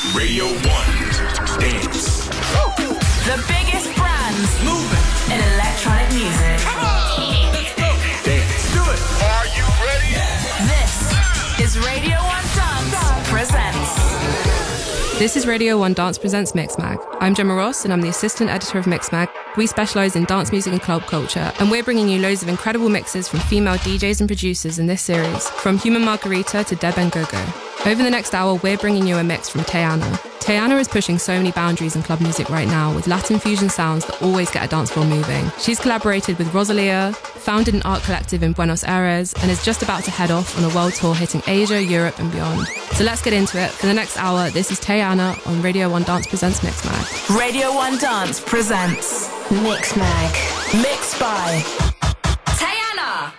Radio 1 Dance. The biggest brands moving in electronic music. Come on! Let's go! Dance. Do it! Are you ready? This is Radio 1 Dance Presents. This is Radio 1 Dance Presents Mixmag. I'm Gemma Ross and I'm the assistant editor of Mixmag. We specialise in dance music and club culture, and we're bringing you loads of incredible mixes from female DJs and producers in this series, from Human Margarita to Deb and Gogo. Over the next hour, we're bringing you a mix from Teyana. Teyana is pushing so many boundaries in club music right now with Latin fusion sounds that always get a dance floor moving. She's collaborated with Rosalia, founded an art collective in Buenos Aires, and is just about to head off on a world tour hitting Asia, Europe and beyond. So let's get into it. For the next hour, this is Teyana on Radio 1 Dance Presents Mixmag. Radio 1 Dance presents Mixmag. Mixed by Teyana.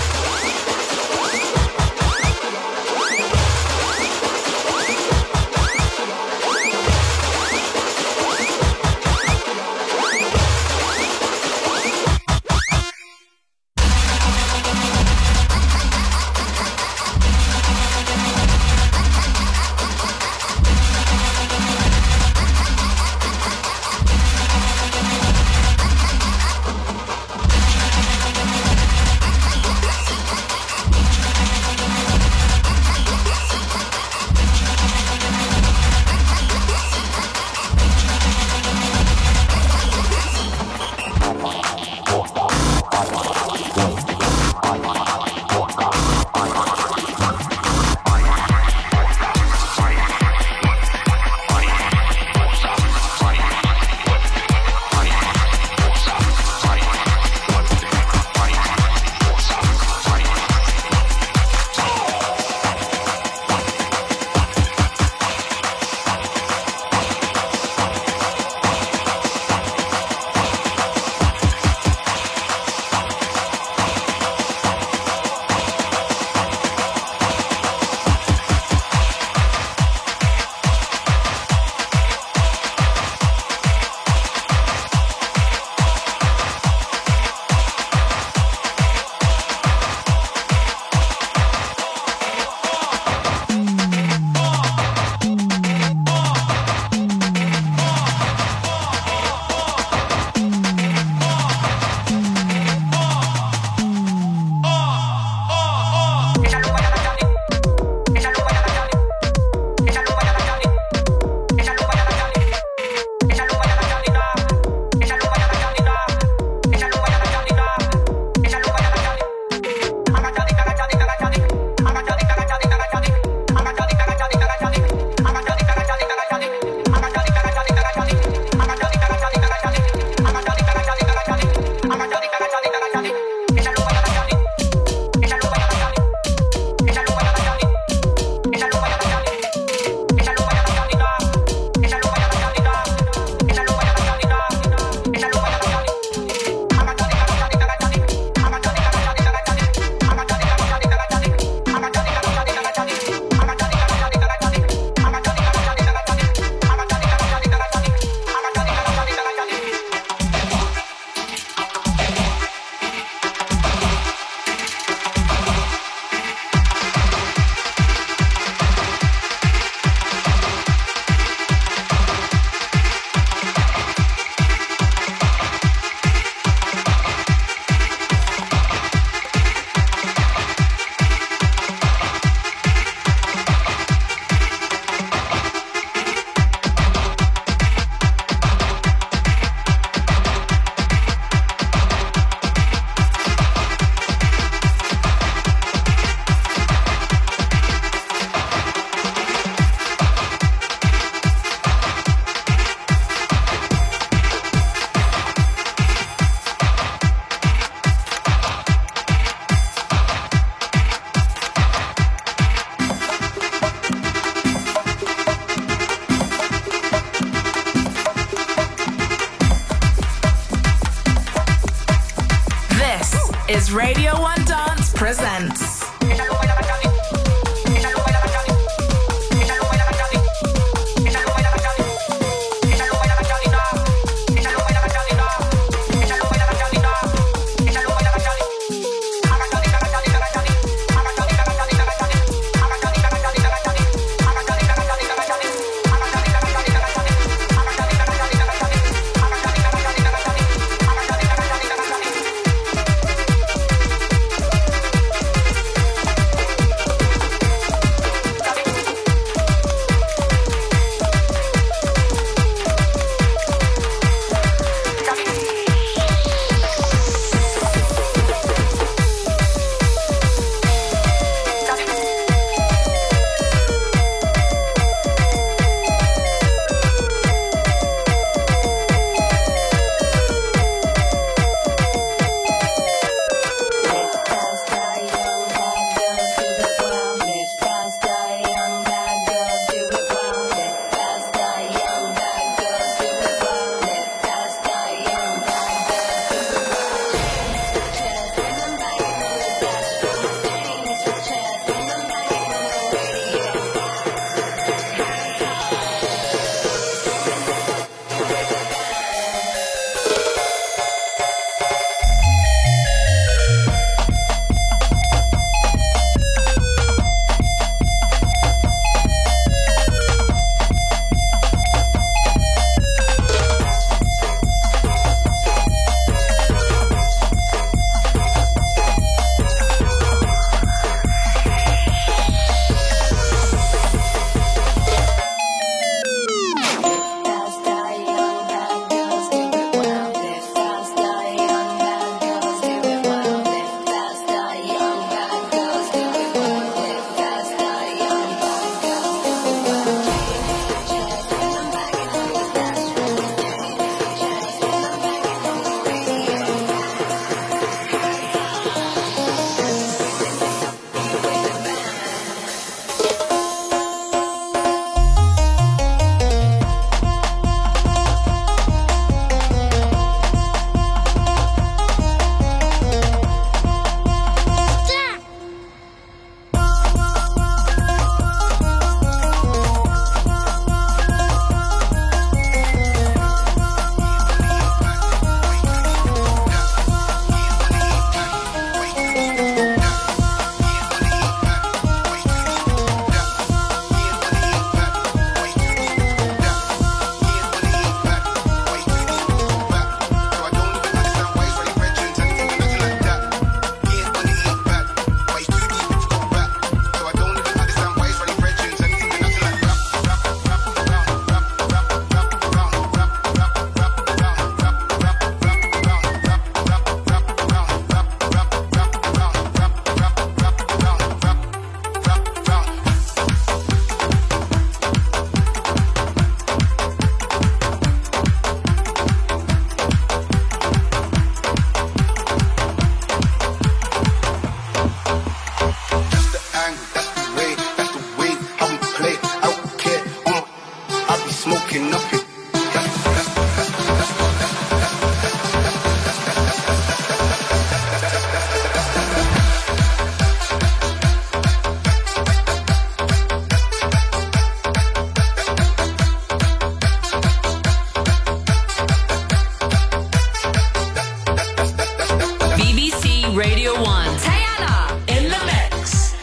Is Radio 1 Dance presents knocking, knocking. Radio 1. Tayana in the mix.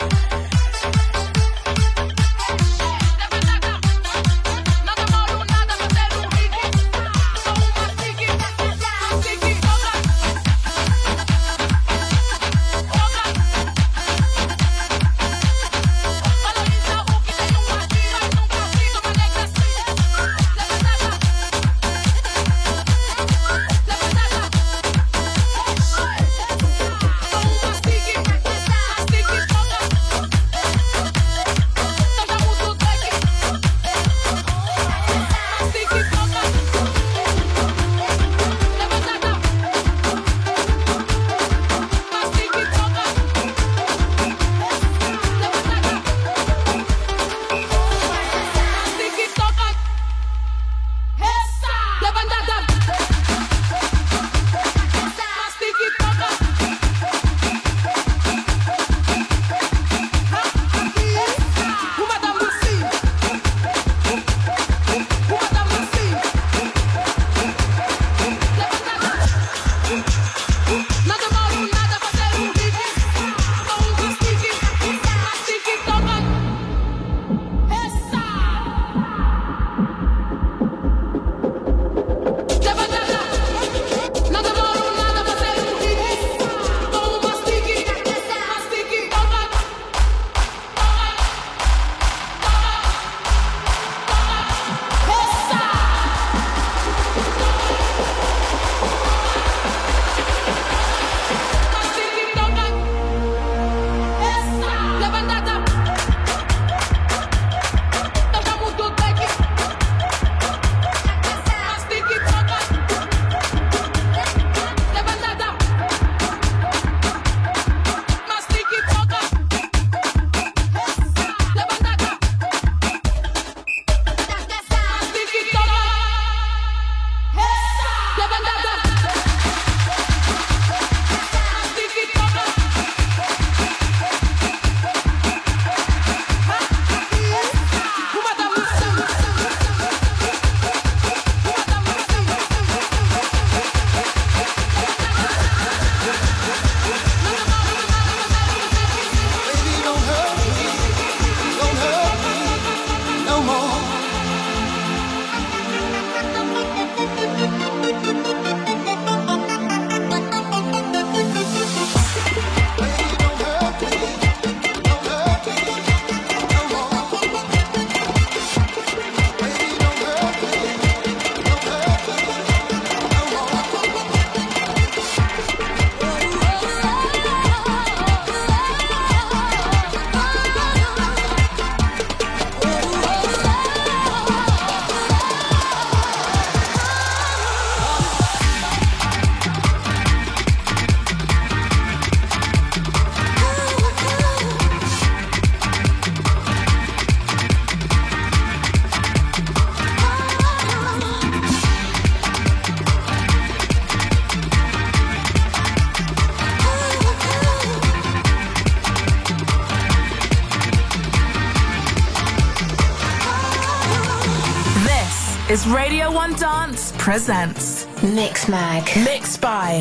is Radio 1 Dance presents Mixmag. Mixed by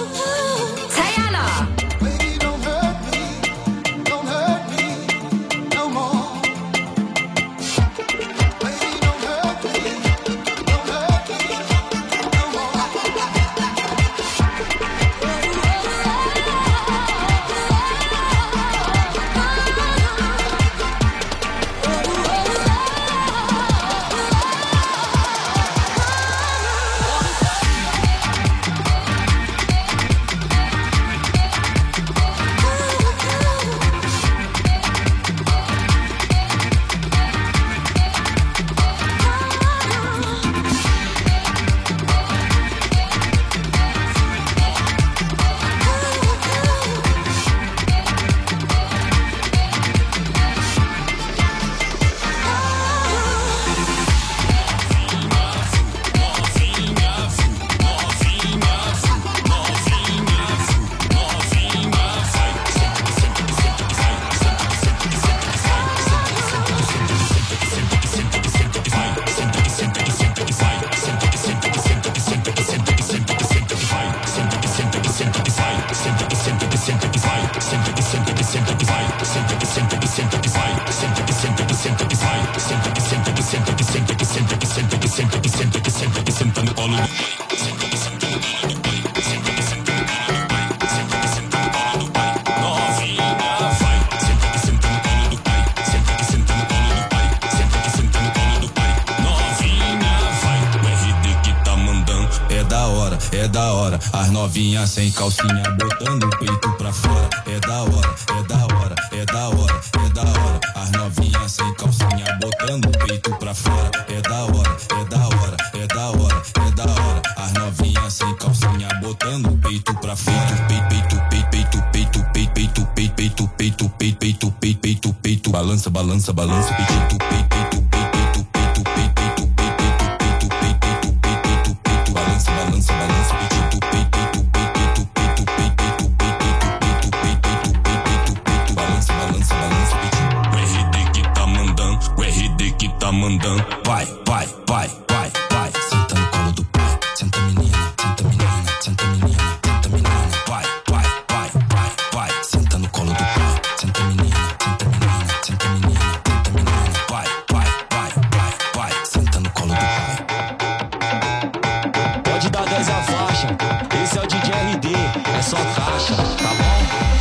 Tayana. É da hora, as novinhas sem calcinha botando o peito pra fora. É da hora, é da hora, é da hora, é da hora. As novinhas sem calcinha botando o peito pra fora. É da hora, é da hora, é da hora, é da hora. As novinhas sem calcinha botando o peito pra fora. Peito, peito, peito, peito, peito, peito, peito, peito, peito, peito, peito, peito, peito, balança, balança, balança, peito, peito, peito, peito, peito, peito, peito, peito, peito, peito, balança, balança, balança, peito, peito, peito, peito, peito, peito, peito, peito, balança, balança, balança, peito. O RD que tá mandando, o RD que tá mandando. Vai, vai, vai, vai, vai. Senta no colo do pai, senta menina, senta menina, senta menina, senta menina. Vai, vai, vai, vai, vai. Senta no colo do pai, senta menina, senta menina, senta menina, senta menina. Vai, vai, vai, vai, vai. Senta no colo do pai. Pode dar 10 a faixa, esse é o DJ RD, é só caixa, tá bom?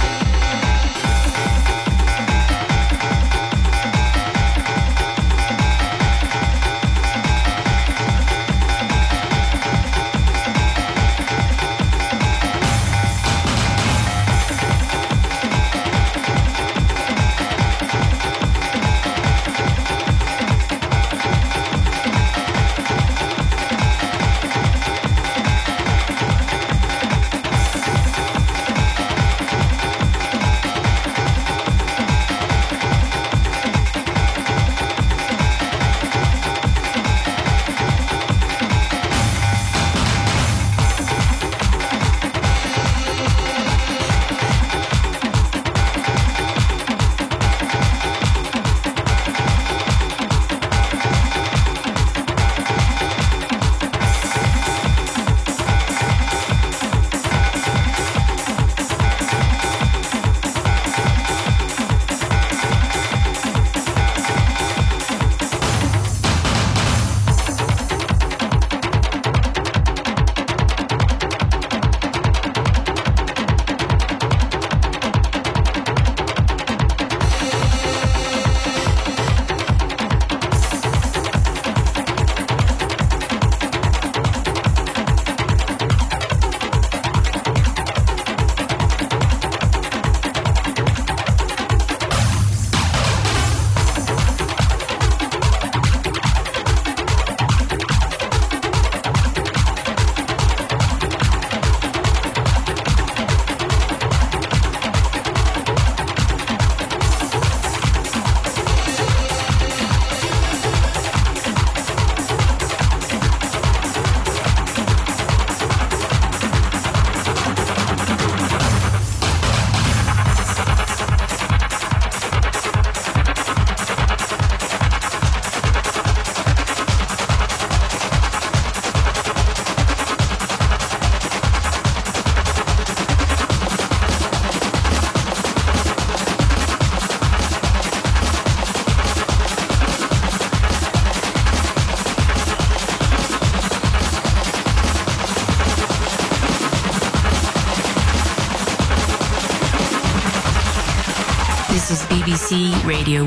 This is BBC Radio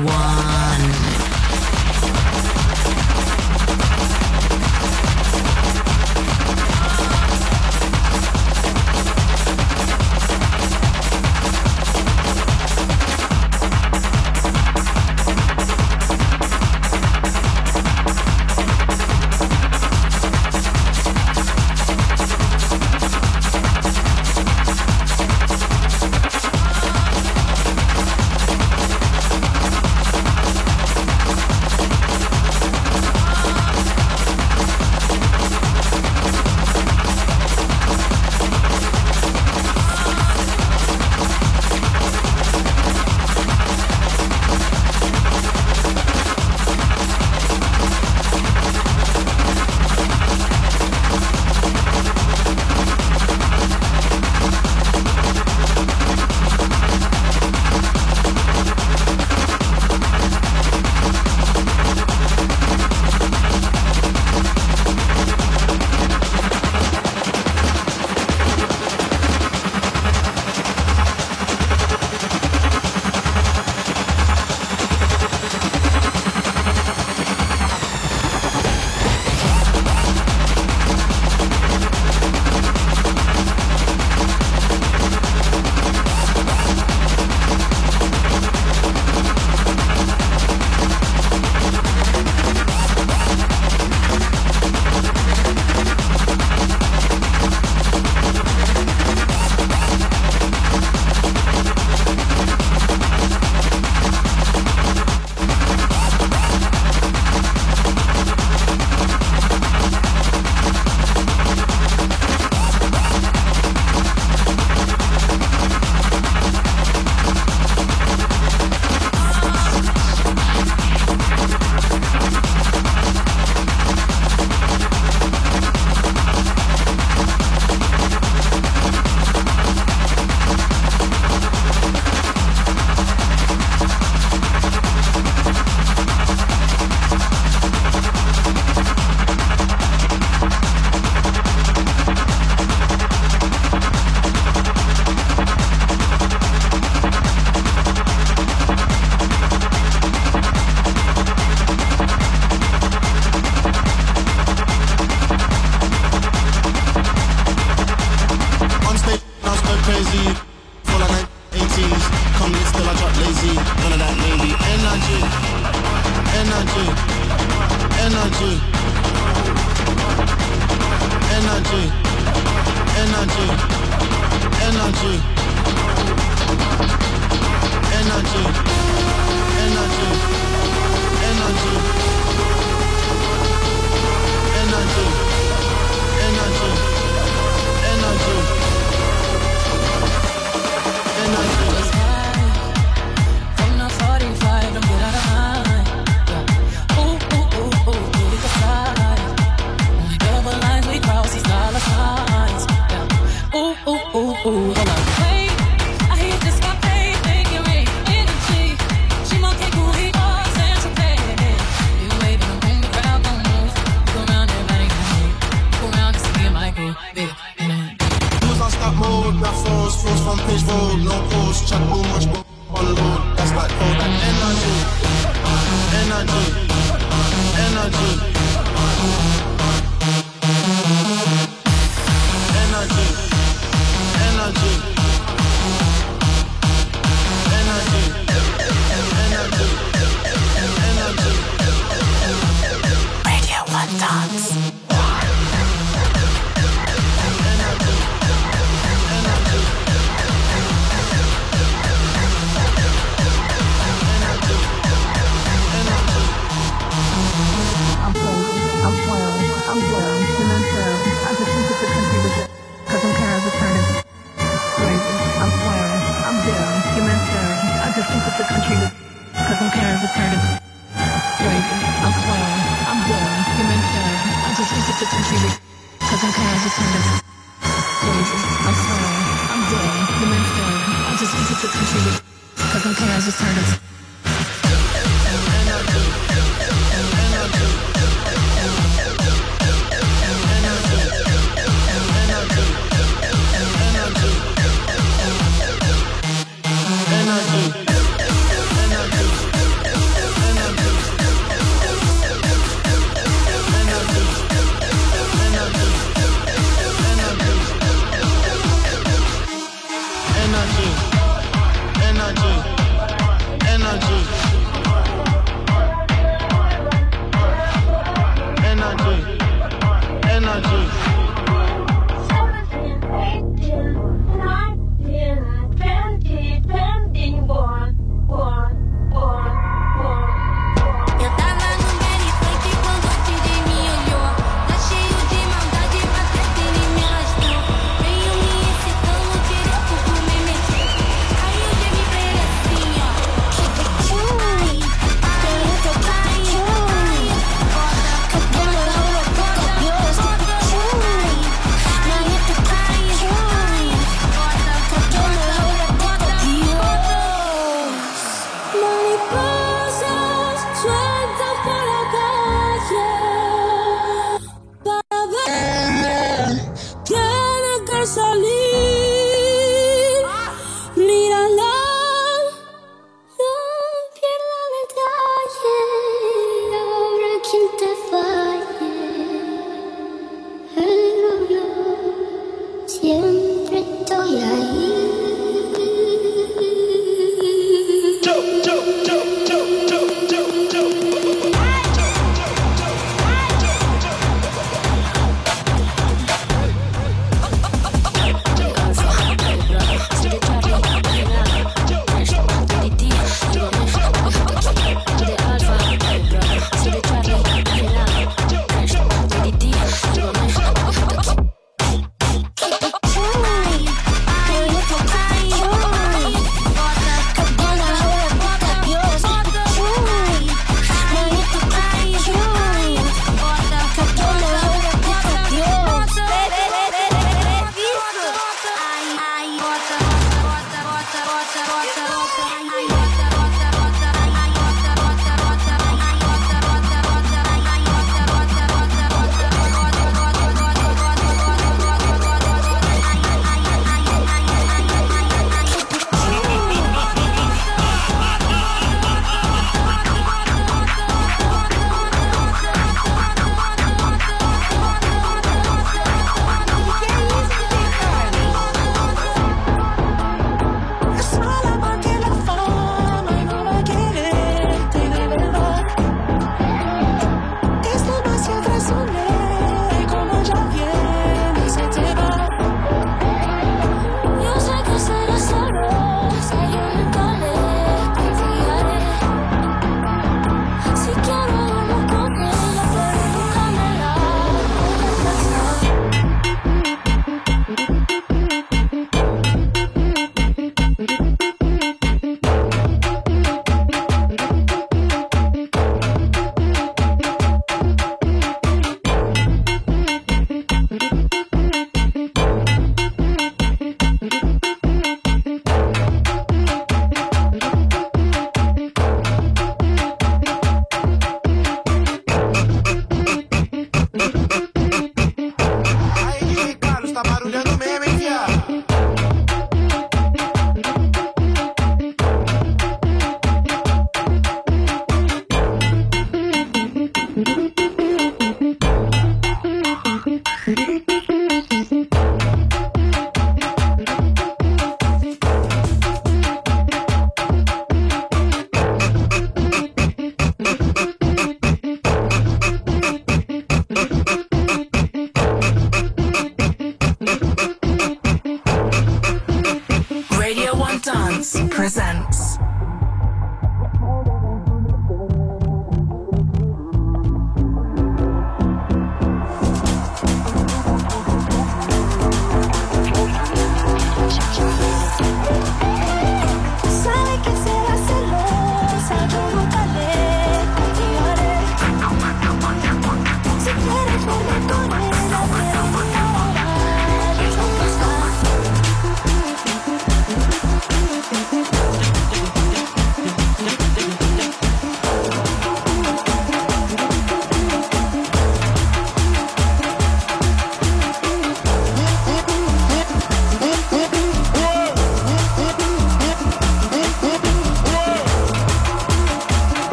1.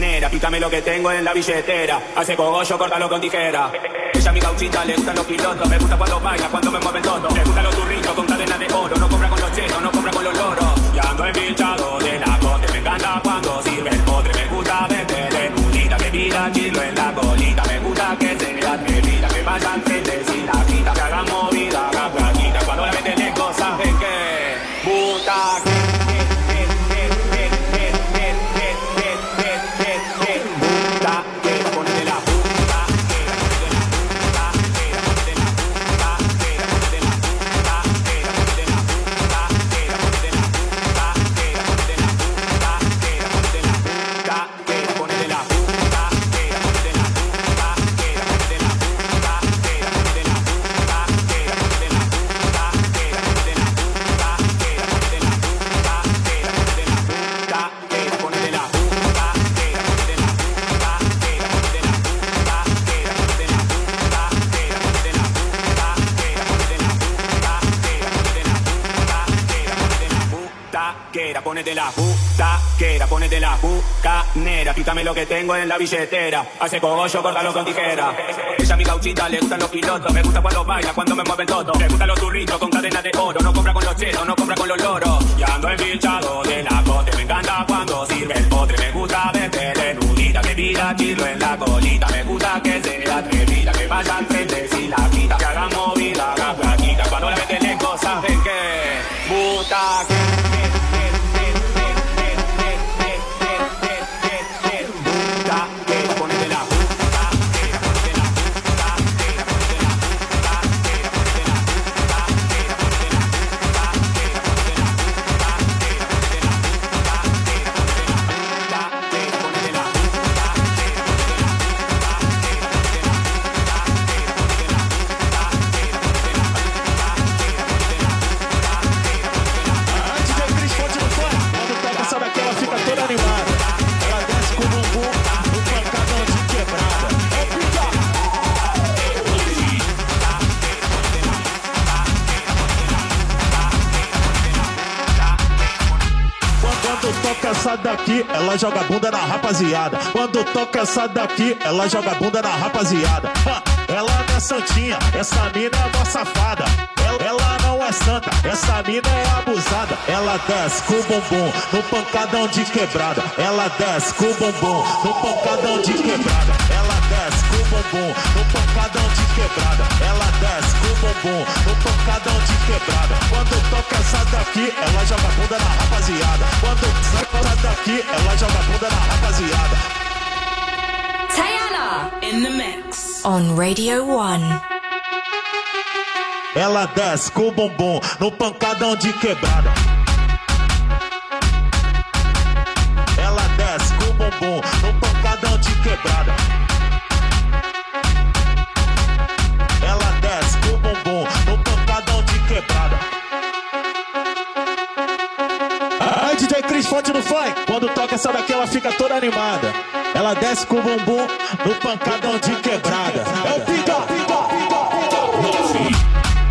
nera, pícame lo que tengo en la billetera. Hace cogollo, córtalo con tijera. Ella mi gauchita, le gustan los pilotos. Me gusta cuando baila, cuando me mueven todo. Le gustan los turritos con cadena de oro. No compra con los chetos, no compra con los loros. Y ando embichado de la cote. Me encanta cuando sirve el potre. Me gusta meterle mulita, que pida chilo en la colita. Me gusta que sea atrevida, que vayan frente sin la quita. Que hagan movida, hagan plaquita. Cuando la venden en cosas, ven que puta que ponete la taquera, ponete la bucanera, quítame lo que tengo en la billetera. Hace cogollo, córtalo con tijera. Ella mi gauchita, le gustan los pilotos. Me gusta cuando baila, cuando me mueven todo. Le gustan los turritos con cadena de oro. No compra con los chetos, no compra con los loros. Y ando embichado de la cote. Me encanta cuando sirve el potre. Me gusta verte nudita, que tira chilo en la colita. Me gusta que sea atrevida, que vaya al frente sin la quita. Que hagan movida, hagan plaquita. Cuando la meten en cosas, ven que puta que essa daqui, ela joga bunda na rapaziada. Quando toca essa daqui, ela joga bunda na rapaziada. Ela não é santinha, essa mina é mó safada. Ela não é santa, essa mina é abusada. Ela desce com o bumbum no pancadão de quebrada. Ela desce com o bumbum no pancadão de quebrada. Ela desce com o bumbum no pancadão de quebrada. Ela desce com o bumbum no pancadão de quebrada. Quando toca essa daqui, ela joga bunda na rapaziada. Quando toca essa daqui, ela joga bunda na rapaziada. Tayana in the mix on Radio 1. Ela desce com o bumbum no pancadão de quebrada. Ela desce com o bumbum no pancadão de quebrada. Ela desce com o bumbum no pancadão de quebrada. Aí DJ Cris Fonte no funk. Quando toca essa daqui ela fica toda animada. Ela desce com o bumbum no pancadão de quebrada. É o pica, pica, pica, pica.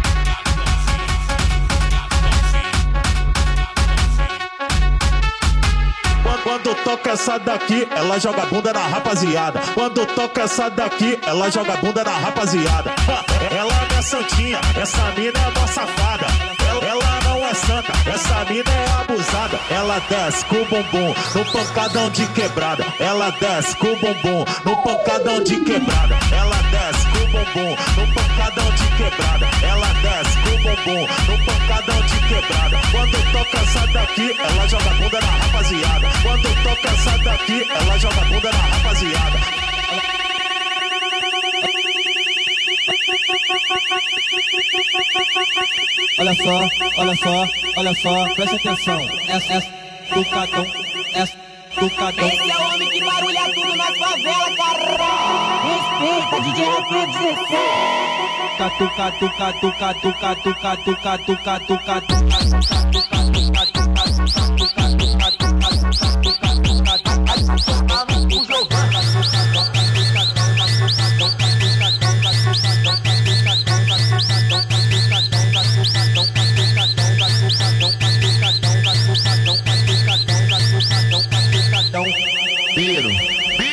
Quando toca essa daqui, ela joga bunda na rapaziada. Quando toca essa daqui, ela joga bunda na rapaziada. Ela não é santinha, essa mina é mó safada. Ela não é santa, essa mina é abusada. Ela desce com o bumbum no pancadão de quebrada. Ela desce com o bumbum no pancadão de quebrada. Ela desce com o bumbum no pancadão de quebrada. Ela desce com o bumbum no pancadão de quebrada. Quando toca essa daqui, ela joga bunda na rapaziada. Quando toca essa daqui, ela joga bunda na rapaziada. Olha só, olha só, presta atenção. Essa tucadão, essa tucadão. Esse é o homem que barulha tudo na favela, caralho. Respeita, DJ Rafael 16. Tuca, tuca, tuca, tuca, tuca, tuca, tuca, tuca, tuca. Piro.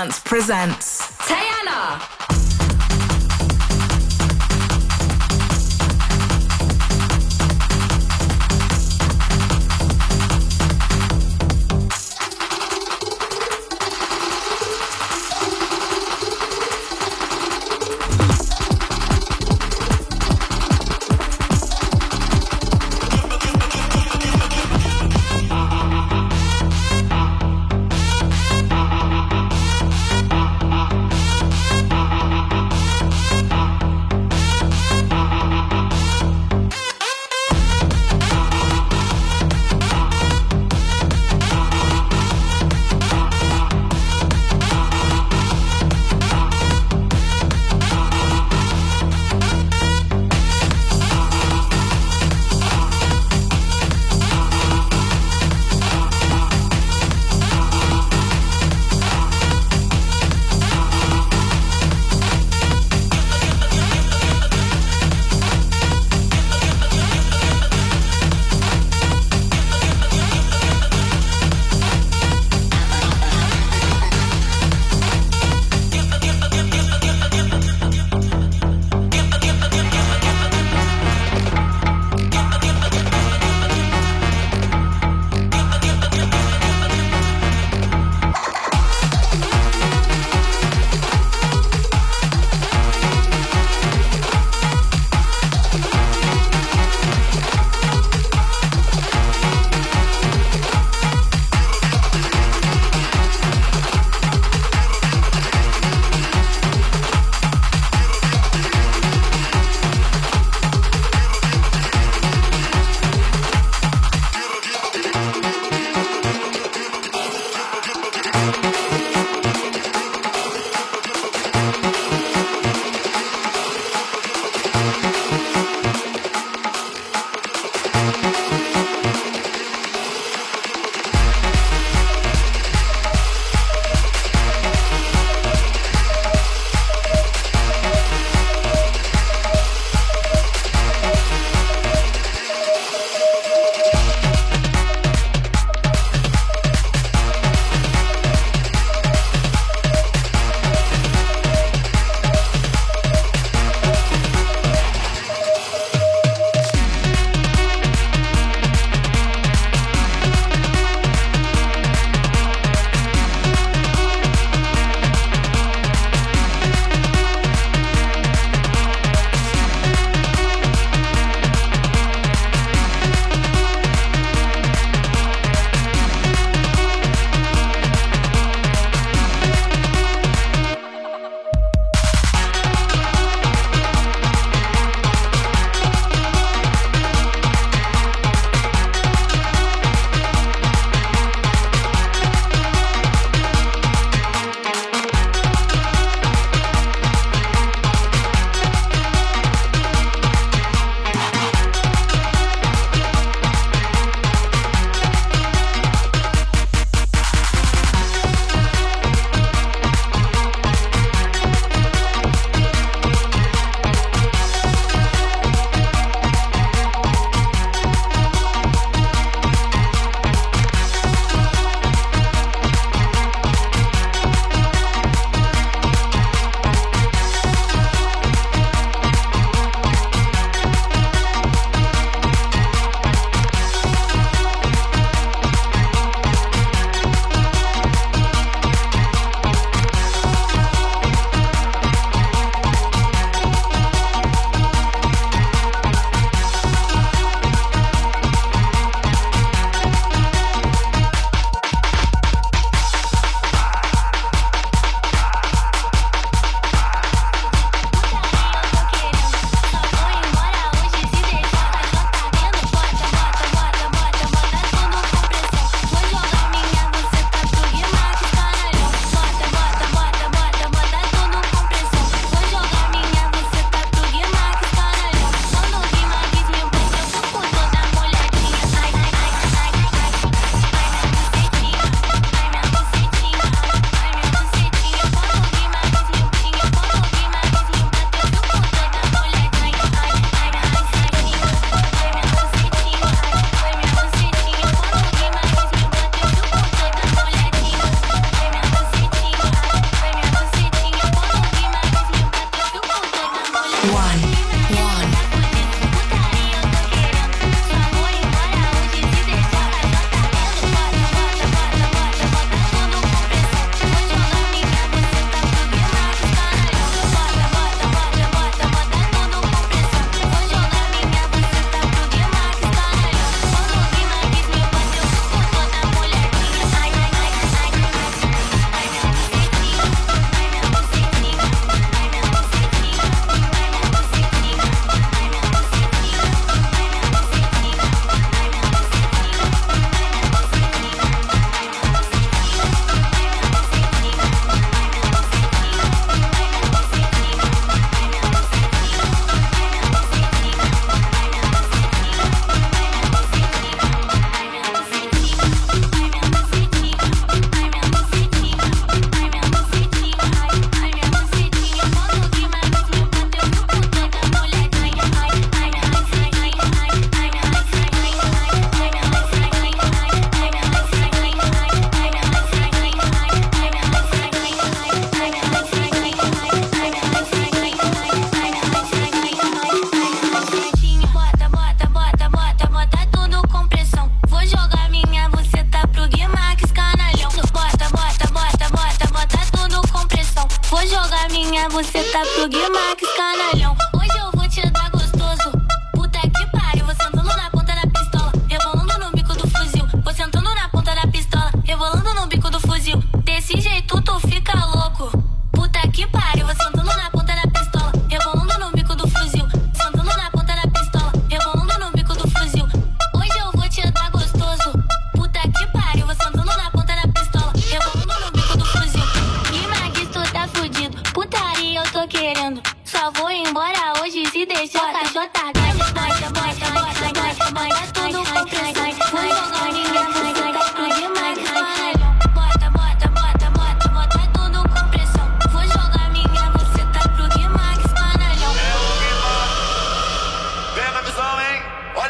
Dance presents Tayana.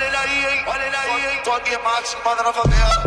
olha ele aí, hein? Olha ele aí, hein? Toque Max, manda na favela.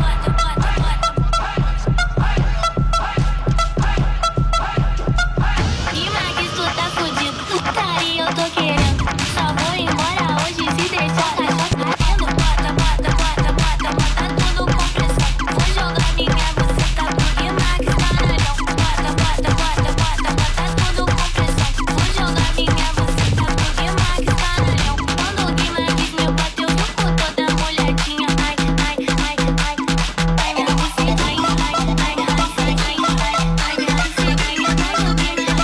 E Max, tu tá fudido. Putaria eu tô querendo. Só vou embora hoje se deixar. Tá batendo. Bota, bota, bota, bota, bota tudo com pressão. Vou jogar minha buceta porque Max tá nalhão. Bota, bota, bota, bota, bota tudo com pressão. Vou jogar minha buceta porque Max tá nalhão. Quando o Guimarães me bateu no cu toda molhadinha. Ai, ai, ai, ai. Ai, minha buceta, ai, ai, ai, ai, ai, ai, ai, ai, minha bucetinha, ai, meu Deus, ai,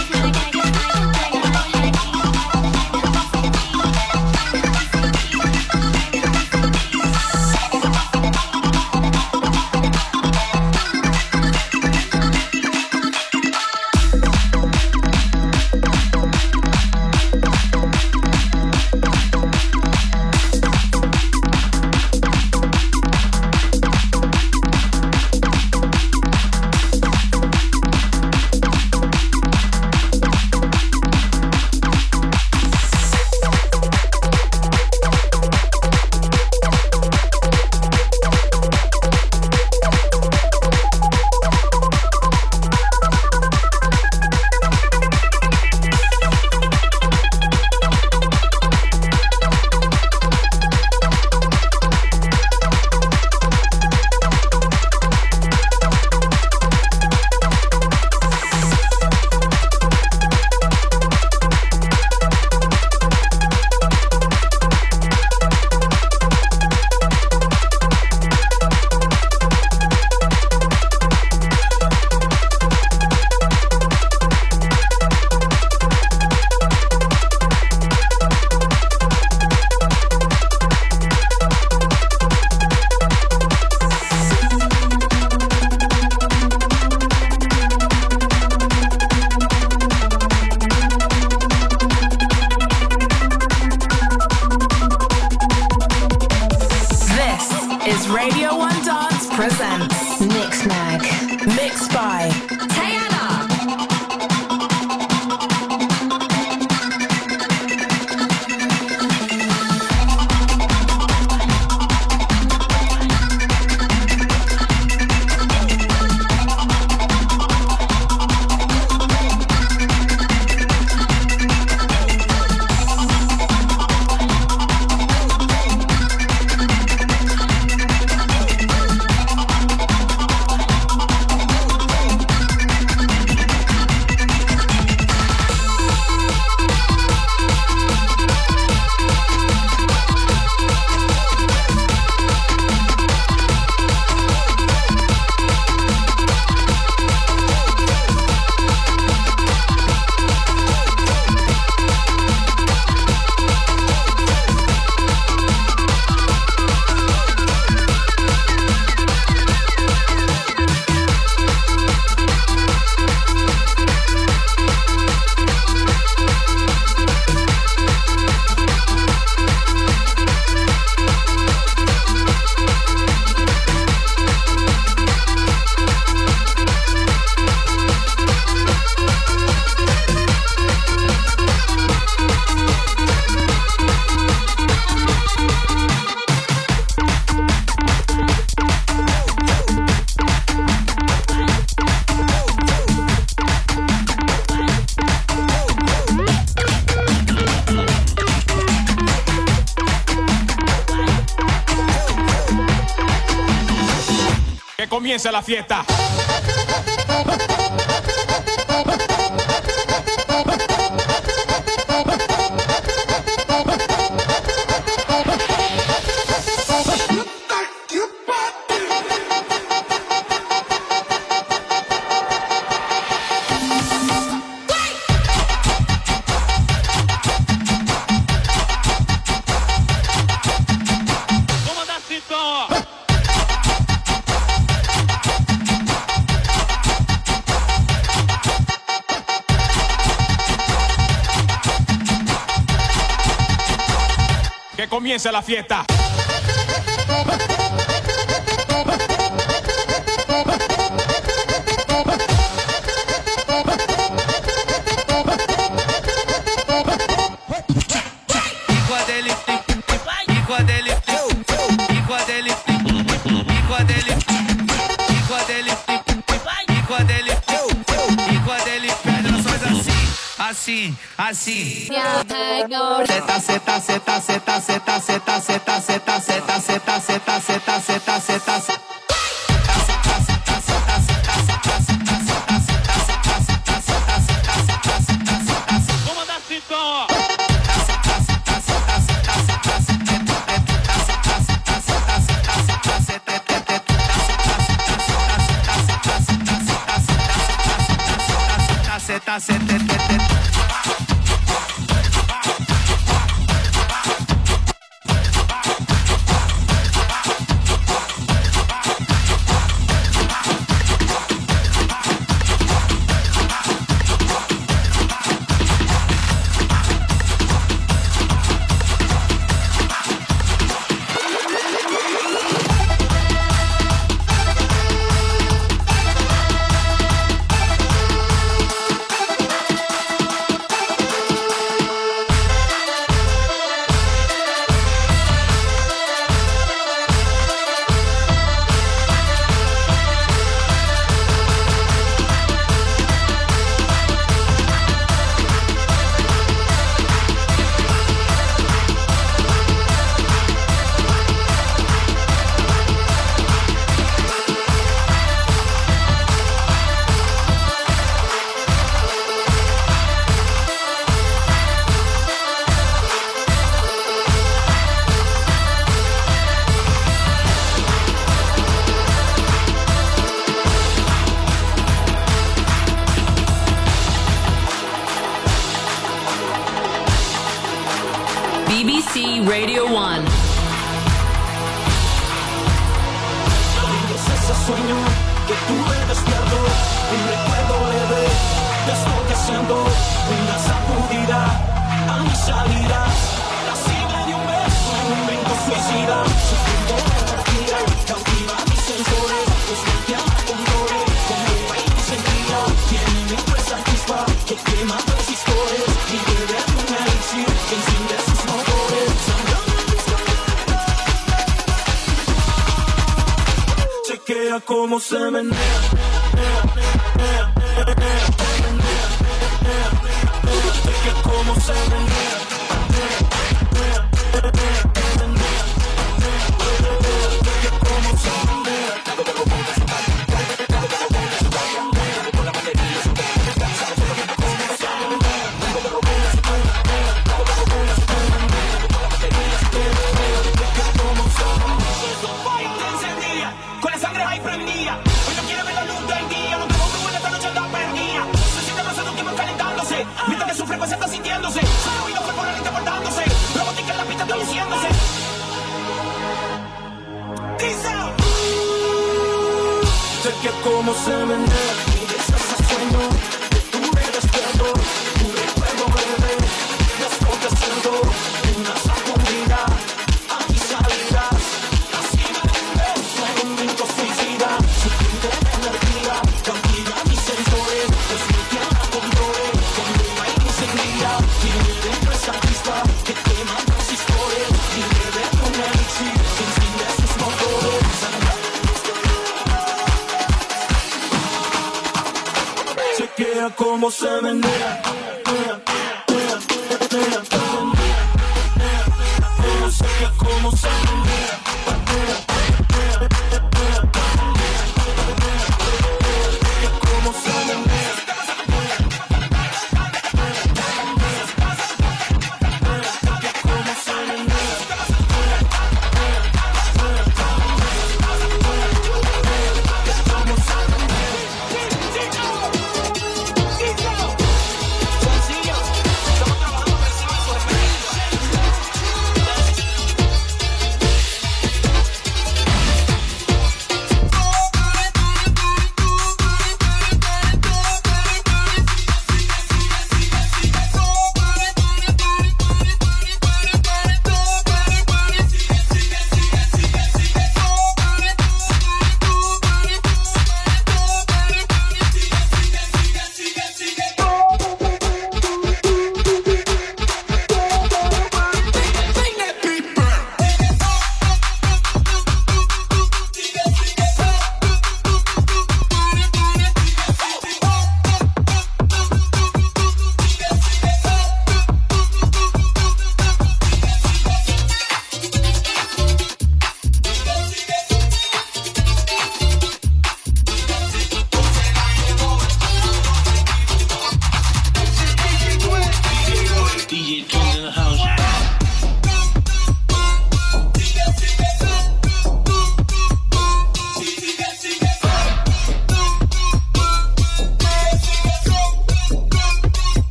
is Radio 1 Dance presents Mixmag. Mixed by Tayana. Comienza la fiesta. Que comience la fiesta. E quando ele assim, assim. Seta, seta, seta, seta, seta, seta, seta, seta, seta, seta, seta, seta, seta, seta, seta. Vou mandar assim, ó. Seta, seta, BBC Radio 1. Ese sueño que tuve despierto, un recuerdo leve de esto que siento, una sacudida a mi salida, la sigla de un beso en un momento suicida, sufriendo energía, cautiva mis sensores, pues me llama con dolor, con mi país sentida, tiene mi fuerza chispa, que quema resistores, y bebe un elixir, que enciende sus motores, chequea cómo se menea, chequea cómo se menea, chequea cómo se menea. Con la sangre ahí prendida, hoy no quiere ver la luz del día, no tengo que esta noche anda perdida. Se siente pasando tiempo calentándose, mientras que su frecuencia está sintiéndose, su oído corporalmente portándose, robótica en la pista está luciéndose. Dice, chequea cómo se menea, y ese sueño que tuve despierto, un recuerdo breve, de esto que siento, una sacudida a mis salidas. Chequea cómo se menea, chequea cómo se menea.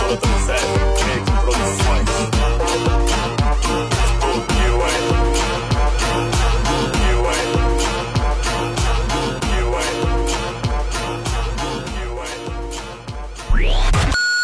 agora eu tô sério.